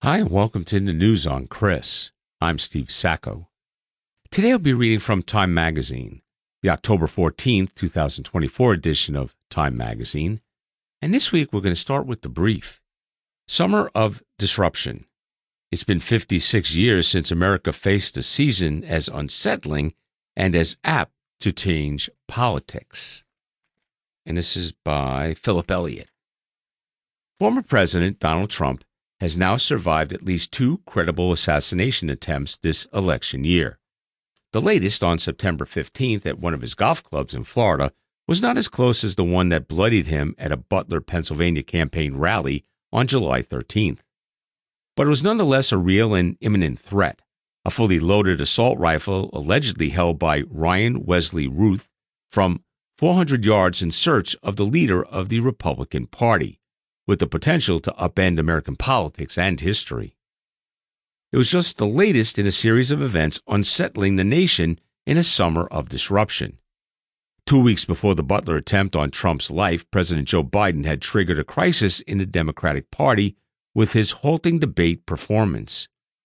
Hi, and welcome to the News on Chris. I'm Steve Sacco. Today I'll be reading from Time Magazine, the October 14th, 2024 edition of Time Magazine. And this week we're going to start with the brief. Summer of Disruption. It's been 56 years since America faced a season as unsettling and as apt to change politics. And this is by Philip Elliott. Former President Donald Trump has now survived at least two credible assassination attempts this election year. The latest, on September 15th at one of his golf clubs in Florida, was not as close as the one that bloodied him at a Butler, Pennsylvania campaign rally on July 13th. But it was nonetheless a real and imminent threat, a fully loaded assault rifle allegedly held by Ryan Wesley Ruth from 400 yards in search of the leader of the Republican Party, with the potential to upend American politics and history. It was just the latest in a series of events unsettling the nation in a summer of disruption. 2 weeks before the Butler attempt on Trump's life, President Joe Biden had triggered a crisis in the Democratic Party with his halting debate performance.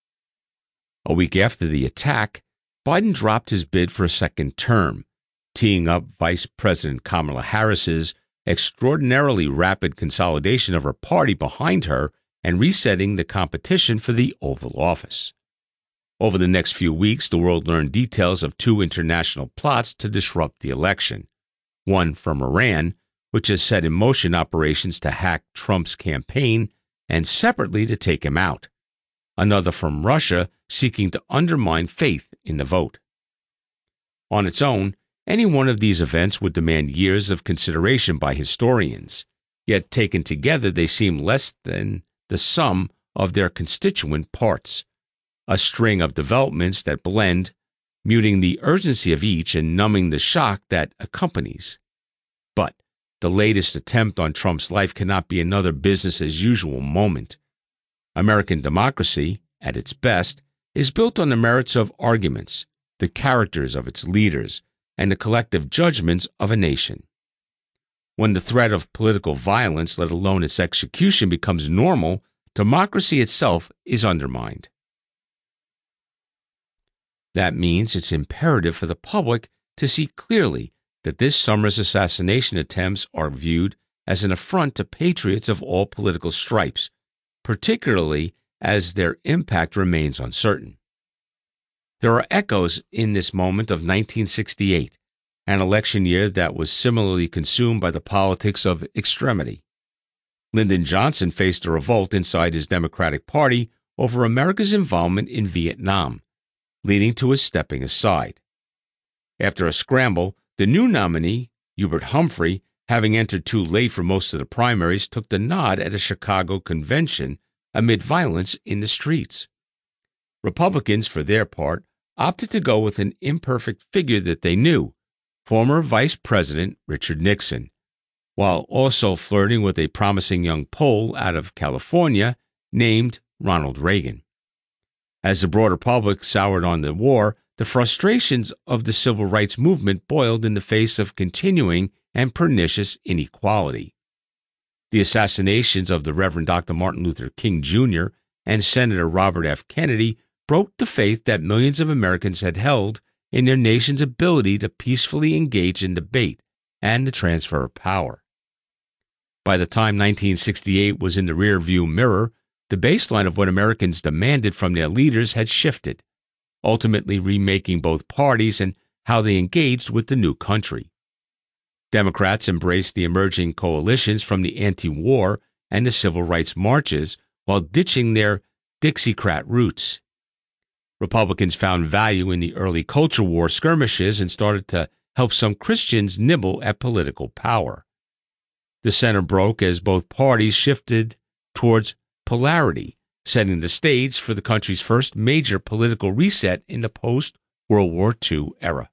A week after the attack, Biden dropped his bid for a second term, teeing up Vice President Kamala Harris's extraordinarily rapid consolidation of her party behind her and resetting the competition for the Oval Office. Over the next few weeks, the world learned details of two international plots to disrupt the election. One from Iran, which has set in motion operations to hack Trump's campaign and separately to take him out. Another from Russia, seeking to undermine faith in the vote. On its own, any one of these events would demand years of consideration by historians, yet taken together they seem less than the sum of their constituent parts, a string of developments that blend, muting the urgency of each and numbing the shock that accompanies. But the latest attempt on Trump's life cannot be another business-as-usual moment. American democracy, at its best, is built on the merits of arguments, the characters of its leaders, and the collective judgments of a nation. When the threat of political violence, let alone its execution, becomes normal, democracy itself is undermined. That means it's imperative for the public to see clearly that this summer's assassination attempts are viewed as an affront to patriots of all political stripes, particularly as their impact remains uncertain. There are echoes in this moment of 1968, an election year that was similarly consumed by the politics of extremity. Lyndon Johnson faced a revolt inside his Democratic Party over America's involvement in Vietnam, leading to his stepping aside. After a scramble, the new nominee, Hubert Humphrey, having entered too late for most of the primaries, took the nod at a Chicago convention amid violence in the streets. Republicans, for their part, opted to go with an imperfect figure that they knew, former Vice President Richard Nixon, while also flirting with a promising young Pole out of California named Ronald Reagan. As the broader public soured on the war, the frustrations of the civil rights movement boiled in the face of continuing and pernicious inequality. The assassinations of the Reverend Dr. Martin Luther King Jr. and Senator Robert F. Kennedy broke the faith that millions of Americans had held in their nation's ability to peacefully engage in debate and the transfer of power. By the time 1968 was in the rearview mirror, the baseline of what Americans demanded from their leaders had shifted, ultimately remaking both parties and how they engaged with the new country. Democrats embraced the emerging coalitions from the anti-war and the civil rights marches while ditching their Dixiecrat roots. Republicans found value in the early culture war skirmishes and started to help some Christians nibble at political power. The center broke as both parties shifted towards polarity, setting the stage for the country's first major political reset in the post-World War II era.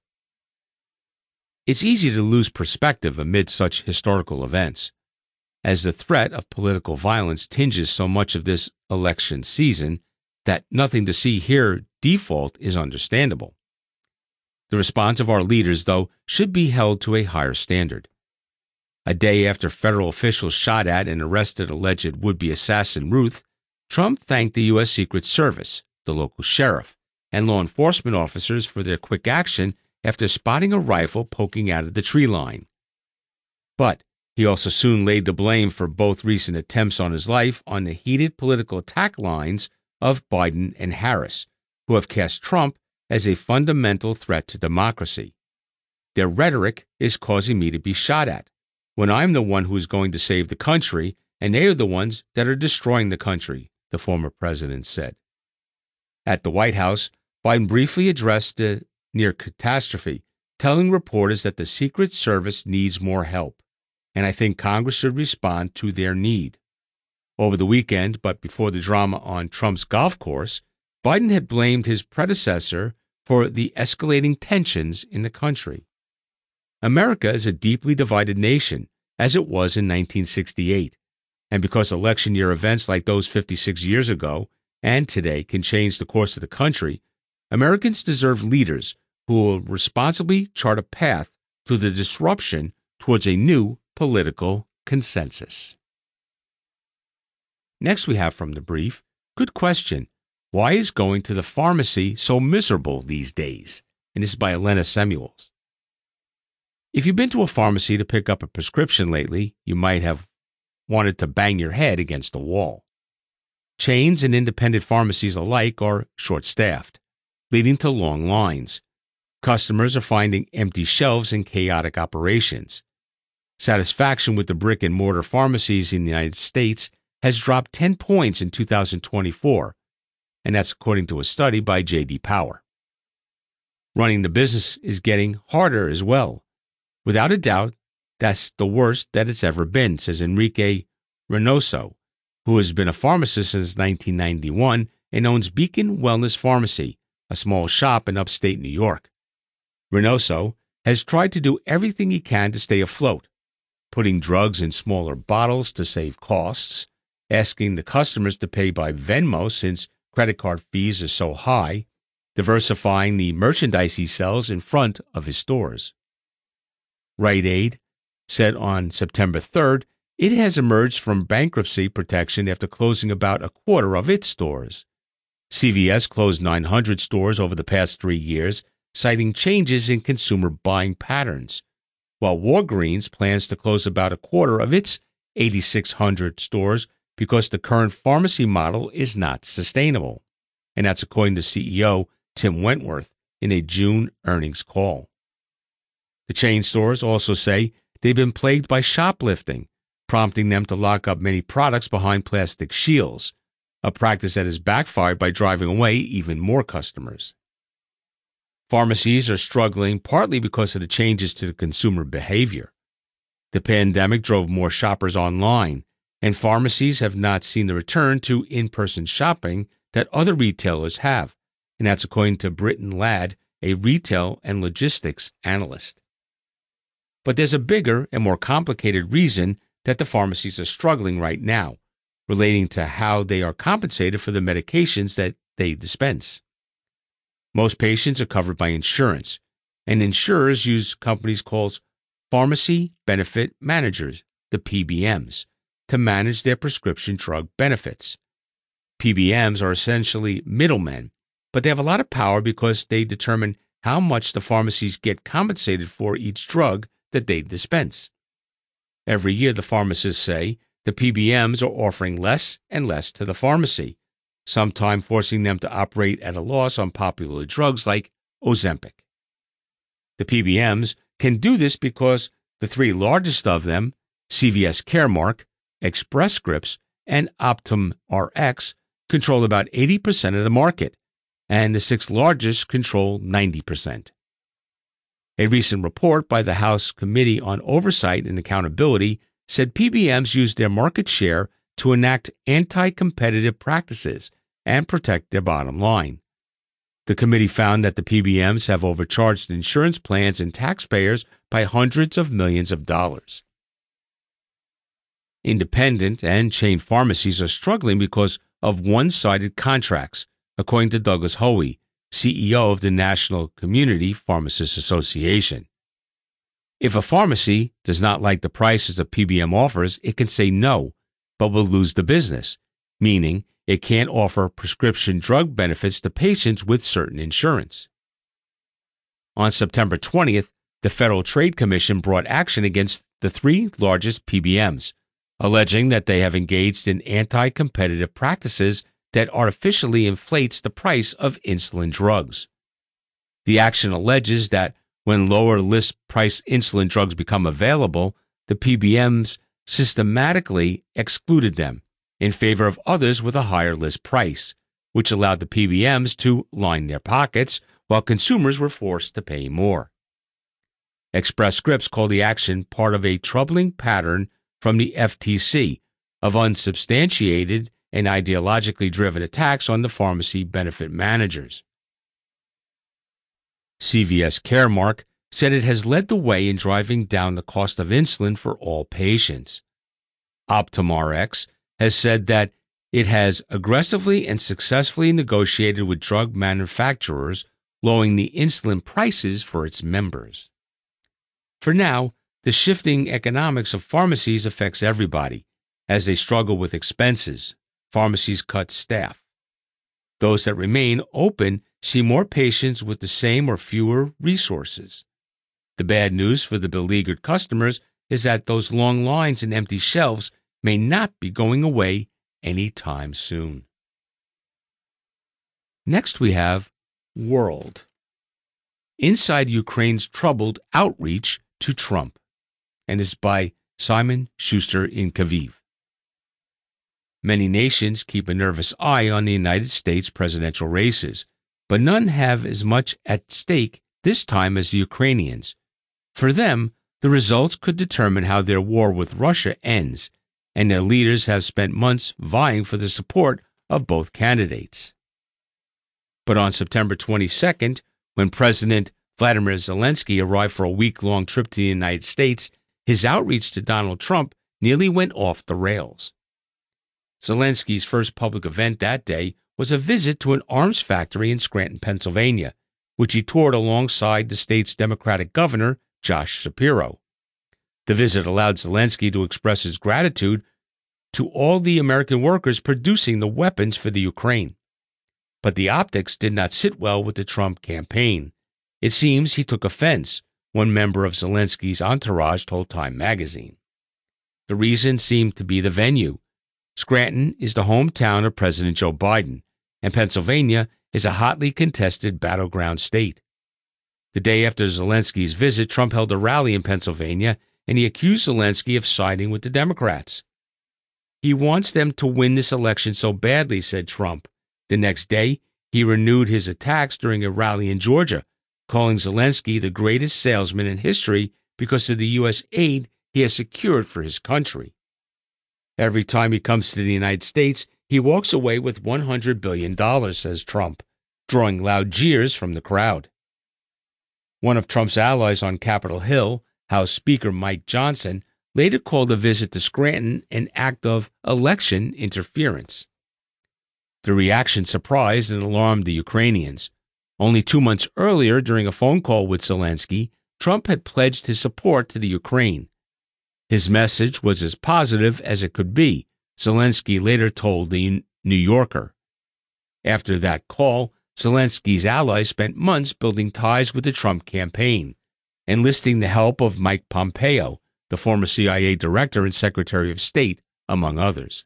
It's easy to lose perspective amid such historical events, as the threat of political violence tinges so much of this election season that nothing to see here default is understandable. The response of our leaders, though, should be held to a higher standard. A day after federal officials shot at and arrested alleged would-be assassin Ruth, Trump thanked the U.S. Secret Service, the local sheriff, and law enforcement officers for their quick action after spotting a rifle poking out of the tree line. But he also soon laid the blame for both recent attempts on his life on the heated political attack lines of Biden and Harris, who have cast Trump as a fundamental threat to democracy. Their rhetoric is causing me to be shot at, when I'm the one who is going to save the country, and they are the ones that are destroying the country, the former president said. At the White House, Biden briefly addressed the near catastrophe, telling reporters that the Secret Service needs more help, and I think Congress should respond to their need. Over the weekend, but before the drama on Trump's golf course, Biden had blamed his predecessor for the escalating tensions in the country. America is a deeply divided nation, as it was in 1968, and because election year events like those 56 years ago and today can change the course of the country, Americans deserve leaders who will responsibly chart a path to the disruption towards a new political consensus. Next we have from the brief, good question, why is going to the pharmacy so miserable these days? And this is by Elena Samuels. If you've been to a pharmacy to pick up a prescription lately, you might have wanted to bang your head against the wall. Chains and independent pharmacies alike are short-staffed, leading to long lines. Customers are finding empty shelves and chaotic operations. Satisfaction with the brick-and-mortar pharmacies in the United States has dropped 10 points in 2024, and that's according to a study by J.D. Power. Running the business is getting harder as well. Without a doubt, that's the worst that it's ever been, says Enrique Reynoso, who has been a pharmacist since 1991 and owns Beacon Wellness Pharmacy, a small shop in upstate New York. Reynoso has tried to do everything he can to stay afloat, putting drugs in smaller bottles to save costs, asking the customers to pay by Venmo since credit card fees are so high, diversifying the merchandise he sells in front of his stores. Rite Aid said on September 3rd it has emerged from bankruptcy protection after closing about a quarter of its stores. CVS closed 900 stores over the past 3 years, citing changes in consumer buying patterns, while Walgreens plans to close about a quarter of its 8,600 stores because the current pharmacy model is not sustainable. And that's according to CEO Tim Wentworth in a June earnings call. The chain stores also say they've been plagued by shoplifting, prompting them to lock up many products behind plastic shields, a practice that has backfired by driving away even more customers. Pharmacies are struggling partly because of the changes to the consumer behavior. The pandemic drove more shoppers online, and pharmacies have not seen the return to in-person shopping that other retailers have, and that's according to Britton Ladd, a retail and logistics analyst. But there's a bigger and more complicated reason that the pharmacies are struggling right now, relating to how they are compensated for the medications that they dispense. Most patients are covered by insurance, and insurers use companies called Pharmacy Benefit Managers, the PBMs, to manage their prescription drug benefits. PBMs are essentially middlemen, but they have a lot of power because they determine how much the pharmacies get compensated for each drug that they dispense. Every year, the pharmacists say the PBMs are offering less and less to the pharmacy, sometimes forcing them to operate at a loss on popular drugs like Ozempic. The PBMs can do this because the three largest of them, CVS Caremark, Express Scripts, and Optum Rx, control about 80% of the market, and the six largest control 90%. A recent report by the House Committee on Oversight and Accountability said PBMs use their market share to enact anti-competitive practices and protect their bottom line. The committee found that the PBMs have overcharged insurance plans and taxpayers by hundreds of millions of dollars. Independent and chain pharmacies are struggling because of one-sided contracts, according to Douglas Hoey, CEO of the National Community Pharmacists Association. If a pharmacy does not like the prices a PBM offers, it can say no, but will lose the business, meaning it can't offer prescription drug benefits to patients with certain insurance. On September 20th, the Federal Trade Commission brought action against the three largest PBMs, alleging that they have engaged in anti-competitive practices that artificially inflates the price of insulin drugs. The action alleges that when lower list price insulin drugs become available, the PBMs systematically excluded them in favor of others with a higher list price, which allowed the PBMs to line their pockets while consumers were forced to pay more. Express Scripts called the action part of a troubling pattern from the FTC of unsubstantiated and ideologically driven attacks on the pharmacy benefit managers. CVS Caremark said it has led the way in driving down the cost of insulin for all patients. OptumRx has said that it has aggressively and successfully negotiated with drug manufacturers, lowering the insulin prices for its members. For now, the shifting economics of pharmacies affects everybody. As they struggle with expenses, pharmacies cut staff. Those that remain open see more patients with the same or fewer resources. The bad news for the beleaguered customers is that those long lines and empty shelves may not be going away anytime soon. Next we have World. Inside Ukraine's troubled outreach to Trump, and is by Simon Schuster in Kyiv. Many nations keep a nervous eye on the United States presidential races, but none have as much at stake this time as the Ukrainians. For them, the results could determine how their war with Russia ends, and their leaders have spent months vying for the support of both candidates. But on September 22nd, when President Vladimir Zelensky arrived for a week-long trip to the United States, his outreach to Donald Trump nearly went off the rails. Zelensky's first public event that day was a visit to an arms factory in Scranton, Pennsylvania, which he toured alongside the state's Democratic governor, Josh Shapiro. The visit allowed Zelensky to express his gratitude to all the American workers producing the weapons for the Ukraine. But the optics did not sit well with the Trump campaign. It seems he took offense, one member of Zelensky's entourage told Time magazine. The reason seemed to be the venue. Scranton is the hometown of President Joe Biden, and Pennsylvania is a hotly contested battleground state. The day after Zelensky's visit, Trump held a rally in Pennsylvania, and he accused Zelensky of siding with the Democrats. He wants them to win this election so badly, said Trump. The next day, he renewed his attacks during a rally in Georgia, calling Zelensky the greatest salesman in history because of the U.S. aid he has secured for his country. Every time he comes to the United States, he walks away with $100 billion, says Trump, drawing loud jeers from the crowd. One of Trump's allies on Capitol Hill, House Speaker Mike Johnson, later called a visit to Scranton an act of election interference. The reaction surprised and alarmed the Ukrainians. Only 2 months earlier, during a phone call with Zelensky, Trump had pledged his support to the Ukraine. His message was as positive as it could be, Zelensky later told the New Yorker. After that call, Zelensky's allies spent months building ties with the Trump campaign, enlisting the help of Mike Pompeo, the former CIA director and Secretary of State, among others.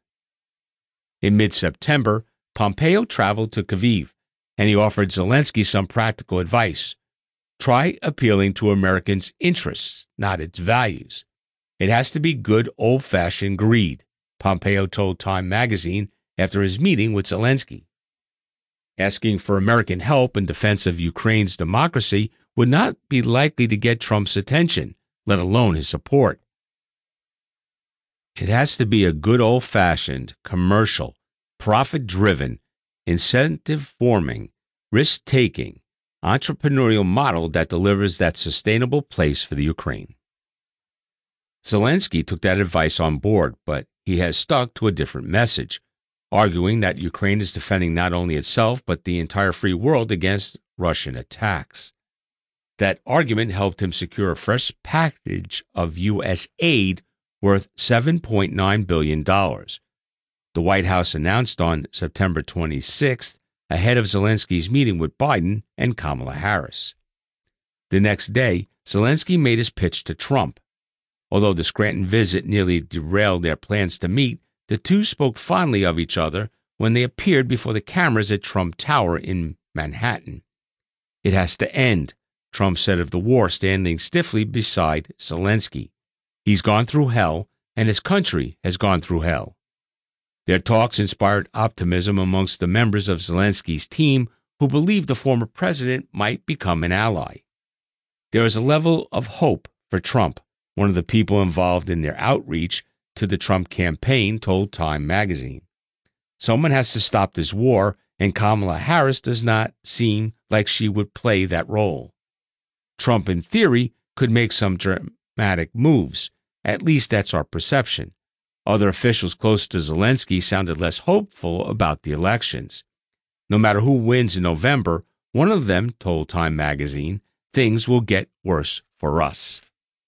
In mid-September, Pompeo traveled to Kyiv, and he offered Zelensky some practical advice. Try appealing to Americans' interests, not its values. It has to be good old-fashioned greed, Pompeo told Time magazine after his meeting with Zelensky. Asking for American help in defense of Ukraine's democracy would not be likely to get Trump's attention, let alone his support. It has to be a good old-fashioned, commercial, profit-driven, incentive-forming, risk-taking, entrepreneurial model that delivers that sustainable place for the Ukraine. Zelensky took that advice on board, but he has stuck to a different message, arguing that Ukraine is defending not only itself but the entire free world against Russian attacks. That argument helped him secure a fresh package of U.S. aid worth $7.9 billion. The The White House announced on September 26th, ahead of Zelensky's meeting with Biden and Kamala Harris. The next day, Zelensky made his pitch to Trump. Although the Scranton visit nearly derailed their plans to meet, the two spoke fondly of each other when they appeared before the cameras at Trump Tower in Manhattan. "It has to end," Trump said of the war, standing stiffly beside Zelensky. "He's gone through hell, and his country has gone through hell." Their talks inspired optimism amongst the members of Zelensky's team who believed the former president might become an ally. "There is a level of hope for Trump," one of the people involved in their outreach to the Trump campaign told Time magazine. "Someone has to stop this war, and Kamala Harris does not seem like she would play that role. Trump, in theory, could make some dramatic moves. At least that's our perception." Other officials close to Zelensky sounded less hopeful about the elections. "No matter who wins in November," one of them told Time magazine, "things will get worse for us."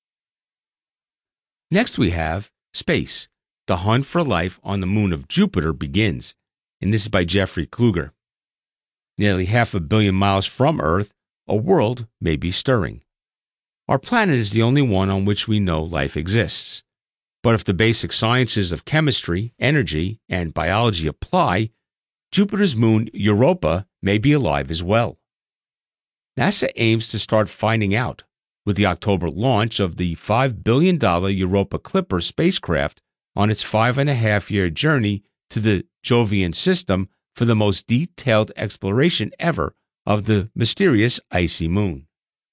Next we have space. The hunt for life on the moon of Jupiter begins, and this is by Jeffrey Kluger. Nearly 500 million miles from Earth, a world may be stirring. Our planet is the only one on which we know life exists. But if the basic sciences of chemistry, energy, and biology apply, Jupiter's moon Europa may be alive as well. NASA aims to start finding out with the October launch of the $5 billion Europa Clipper spacecraft on its 5.5-year journey to the Jovian system for the most detailed exploration ever of the mysterious icy moon.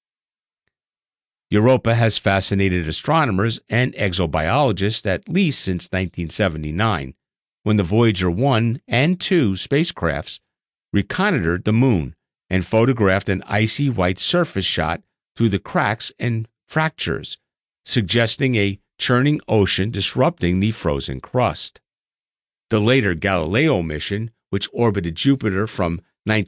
Europa has fascinated astronomers and exobiologists at least since 1979, when the Voyager 1 and 2 spacecrafts reconnoitered the moon and photographed an icy white surface shot through the cracks and fractures, suggesting a churning ocean disrupting the frozen crust. The later Galileo mission, which orbited Jupiter from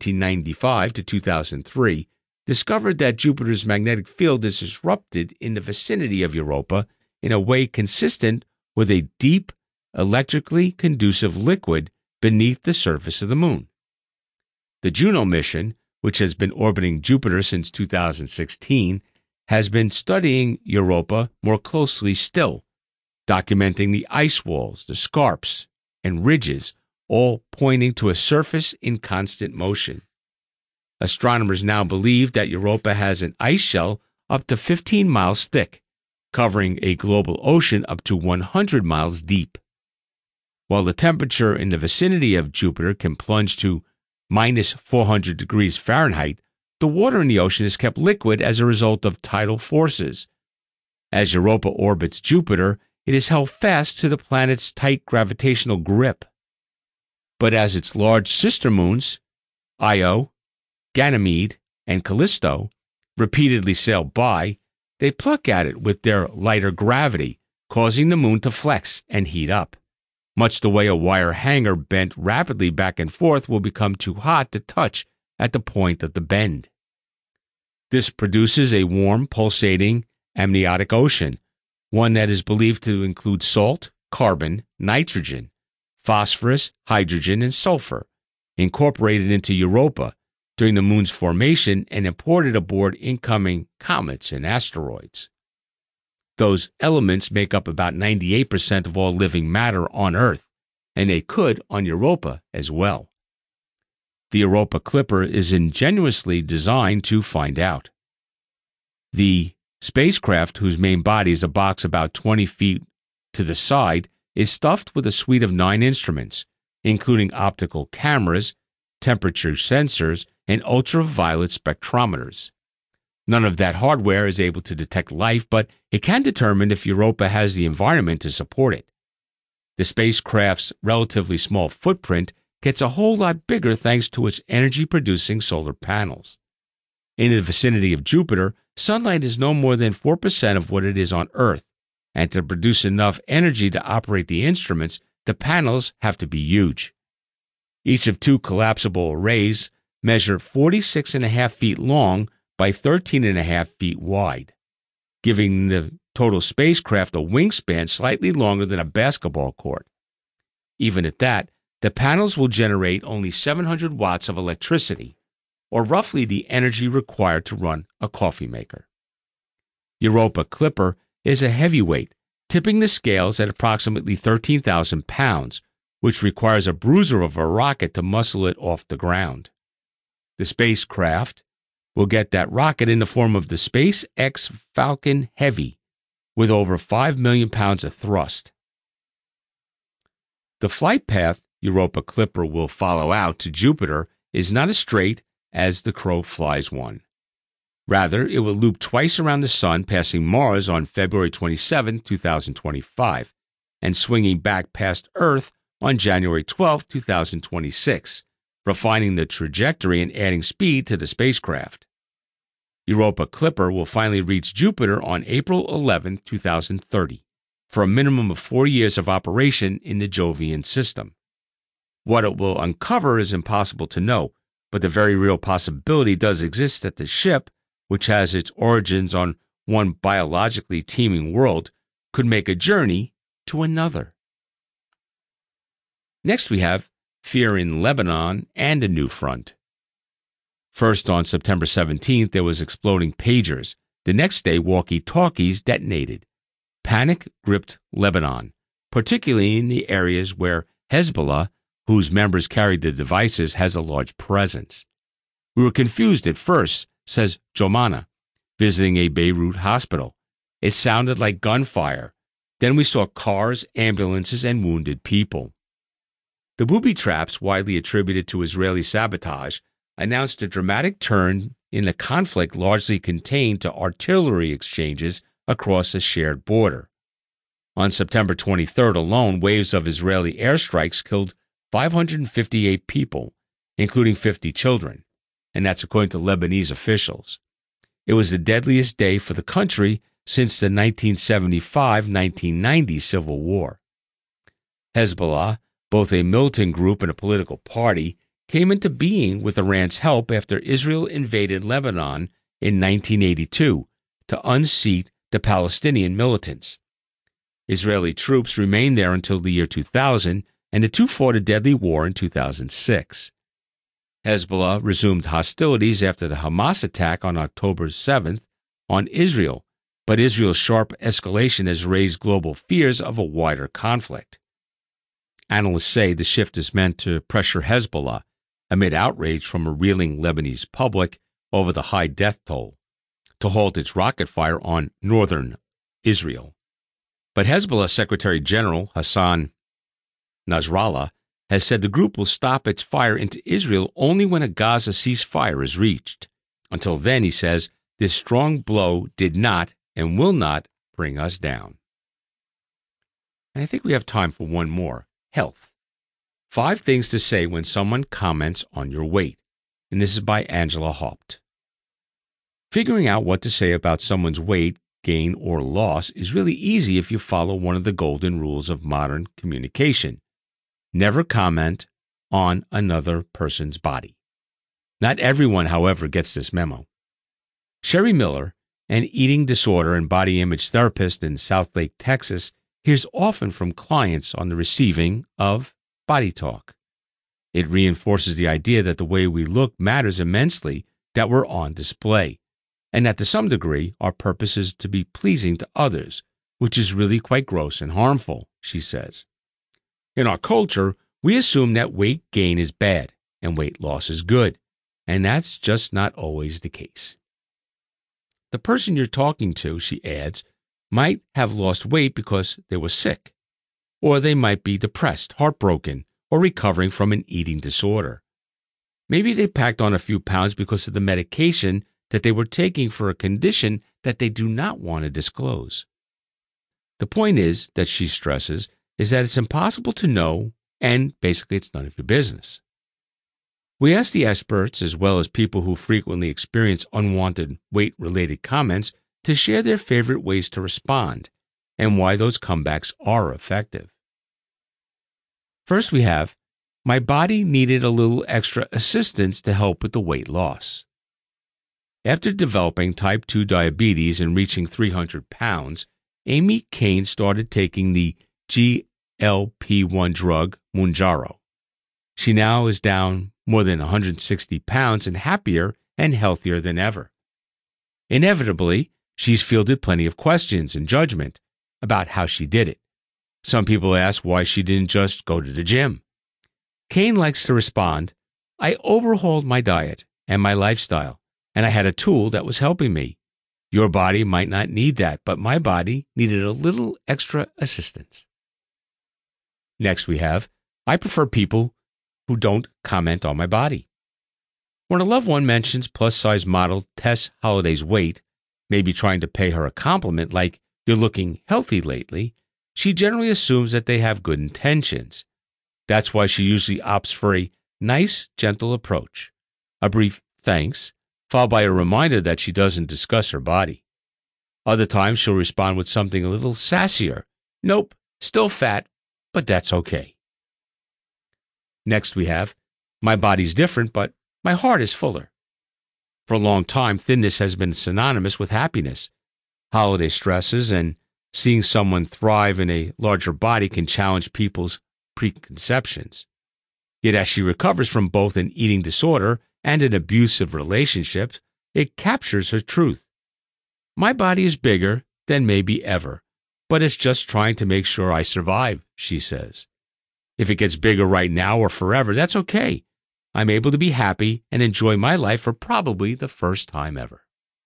1995 to 2003, discovered that Jupiter's magnetic field is disrupted in the vicinity of Europa in a way consistent with a deep, electrically conducive liquid beneath the surface of the moon. The Juno mission, which has been orbiting Jupiter since 2016, has been studying Europa more closely still, documenting the ice walls, the scarps, and ridges, all pointing to a surface in constant motion. Astronomers now believe that Europa has an ice shell up to 15 miles thick, covering a global ocean up to 100 miles deep. While the temperature in the vicinity of Jupiter can plunge to minus 400 degrees Fahrenheit, the water in the ocean is kept liquid as a result of tidal forces. As Europa orbits Jupiter, it is held fast to the planet's tight gravitational grip. But as its large sister moons, Io, Ganymede, and Callisto, repeatedly sail by, they pluck at it with their lighter gravity, causing the moon to flex and heat up, much the way a wire hanger bent rapidly back and forth will become too hot to touch at the point of the bend. This produces a warm, pulsating, amniotic ocean, one that is believed to include salt, carbon, nitrogen, phosphorus, hydrogen, and sulfur, incorporated into Europa during the moon's formation and imported aboard incoming comets and asteroids. Those elements make up about 98% of all living matter on Earth, and they could on Europa as well. The Europa Clipper is ingeniously designed to find out. The spacecraft, whose main body is a box about 20 feet to the side, is stuffed with a suite of 9 instruments, including optical cameras, temperature sensors, and ultraviolet spectrometers. None of that hardware is able to detect life, but it can determine if Europa has the environment to support it. The spacecraft's relatively small footprint gets a whole lot bigger thanks to its energy-producing solar panels. In the vicinity of Jupiter, sunlight is no more than 4% of what it is on Earth, and to produce enough energy to operate the instruments, the panels have to be huge. Each of 2 collapsible arrays measure 46.5 feet long by 13.5 feet wide, giving the total spacecraft a wingspan slightly longer than a basketball court. Even at that, the panels will generate only 700 watts of electricity, or roughly the energy required to run a coffee maker. Europa Clipper is a heavyweight, tipping the scales at approximately 13,000 pounds, which requires a bruiser of a rocket to muscle it off the ground. The spacecraft will get that rocket in the form of the SpaceX Falcon Heavy, with over 5 million pounds of thrust. The flight path Europa Clipper will follow out to Jupiter is not as straight as the crow flies one. Rather, it will loop twice around the Sun, passing Mars on February 27, 2025, and swinging back past Earth on January 12, 2026, refining the trajectory and adding speed to the spacecraft. Europa Clipper will finally reach Jupiter on April 11, 2030, for a minimum of 4 years of operation in the Jovian system. What it will uncover is impossible to know, but the very real possibility does exist that the ship, which has its origins on one biologically teeming world, could make a journey to another. Next we have fear in Lebanon and a new front. First, on September 17th, there was exploding pagers. The next day, walkie-talkies detonated. Panic gripped Lebanon, particularly in the areas where Hezbollah, whose members carried the devices, has a large presence. We were confused at first, says Jomana, visiting a Beirut hospital. It sounded like gunfire. Then we saw cars, ambulances, and wounded people. The booby traps, widely attributed to Israeli sabotage, announced a dramatic turn in a conflict largely contained to artillery exchanges across a shared border. On September 23rd alone, waves of Israeli airstrikes killed 558 people, including 50 children, and that's according to Lebanese officials. It was the deadliest day for the country since the 1975-1990 civil war. Hezbollah, both a militant group and a political party, came into being with Iran's help after Israel invaded Lebanon in 1982 to unseat the Palestinian militants. Israeli troops remained there until the year 2000, and the two fought a deadly war in 2006. Hezbollah resumed hostilities after the Hamas attack on October 7th on Israel, but Israel's sharp escalation has raised global fears of a wider conflict. Analysts say the shift is meant to pressure Hezbollah amid outrage from a reeling Lebanese public over the high death toll, to halt its rocket fire on northern Israel. But Hezbollah Secretary General Hassan Nasrallah has said the group will stop its fire into Israel only when a Gaza ceasefire is reached. Until then, he says, this strong blow did not and will not bring us down. And I think we have time for one more. Health. 5 things to say when someone comments on your weight. And this is by Angela Haupt. Figuring out what to say about someone's weight, gain, or loss is really easy if you follow one of the golden rules of modern communication. Never comment on another person's body. Not everyone, however, gets this memo. Sherry Miller, an eating disorder and body image therapist in Southlake, Texas, hears often from clients on the receiving of body talk. It reinforces the idea that the way we look matters immensely, that we're on display, and that to some degree our purpose is to be pleasing to others, which is really quite gross and harmful, she says. In our culture, we assume that weight gain is bad and weight loss is good, and that's just not always the case. The person you're talking to, she adds, might have lost weight because they were sick, or they might be depressed, heartbroken, or recovering from an eating disorder. Maybe they packed on a few pounds because of the medication that they were taking for a condition that they do not want to disclose. The point is, that she stresses, is that it's impossible to know, and basically it's none of your business. We asked the experts, as well as people who frequently experience unwanted weight-related comments, to share their favorite ways to respond and why those comebacks are effective. First we have, my body needed a little extra assistance to help with the weight loss. After developing type 2 diabetes and reaching 300 pounds, Amy Kane started taking the GLP-1 drug, Mounjaro. She now is down more than 160 pounds and happier and healthier than ever. Inevitably, she's fielded plenty of questions and judgment about how she did it. Some people ask why she didn't just go to the gym. Cain likes to respond, I overhauled my diet and my lifestyle, and I had a tool that was helping me. Your body might not need that, but my body needed a little extra assistance. Next we have, I prefer people who don't comment on my body. When a loved one mentions plus-size model Tess Holliday's weight, maybe trying to pay her a compliment like, you're looking healthy lately, she generally assumes that they have good intentions. That's why she usually opts for a nice, gentle approach. A brief thanks, followed by a reminder that she doesn't discuss her body. Other times she'll respond with something a little sassier. Nope, still fat, but that's okay. Next we have, my body's different, but my heart is fuller. For a long time, thinness has been synonymous with happiness. Holiday stresses and seeing someone thrive in a larger body can challenge people's preconceptions. Yet as she recovers from both an eating disorder and an abusive relationship, it captures her truth. My body is bigger than maybe ever, but it's just trying to make sure I survive, she says. If it gets bigger right now or forever, that's okay. I'm able to be happy and enjoy my life for probably the first time ever.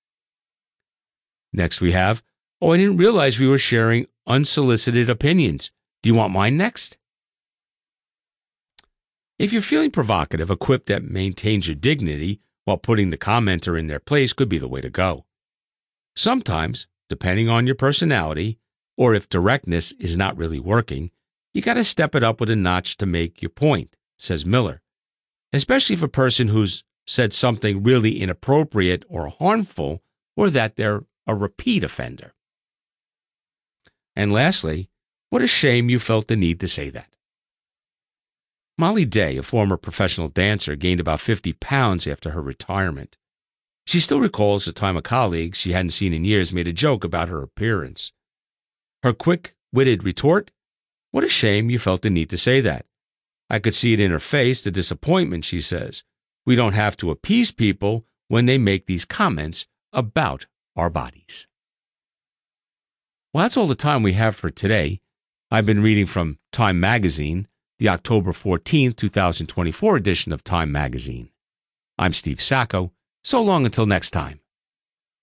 Next we have, I didn't realize we were sharing unsolicited opinions. Do you want mine next? If you're feeling provocative, a quip that maintains your dignity while putting the commenter in their place could be the way to go. Sometimes, depending on your personality, or if directness is not really working, you got to step it up with a notch to make your point, says Miller, especially if a person who's said something really inappropriate or harmful, or that they're a repeat offender. And lastly, what a shame you felt the need to say that. Molly Day, a former professional dancer, gained about 50 pounds after her retirement. She still recalls the time a colleague she hadn't seen in years made a joke about her appearance. Her quick-witted retort, what a shame you felt the need to say that. I could see it in her face, the disappointment, she says. We don't have to appease people when they make these comments about our bodies. Well, that's all the time we have for today. I've been reading from Time Magazine, the October 14th, 2024 edition of Time Magazine. I'm Steve Sacco. So long until next time.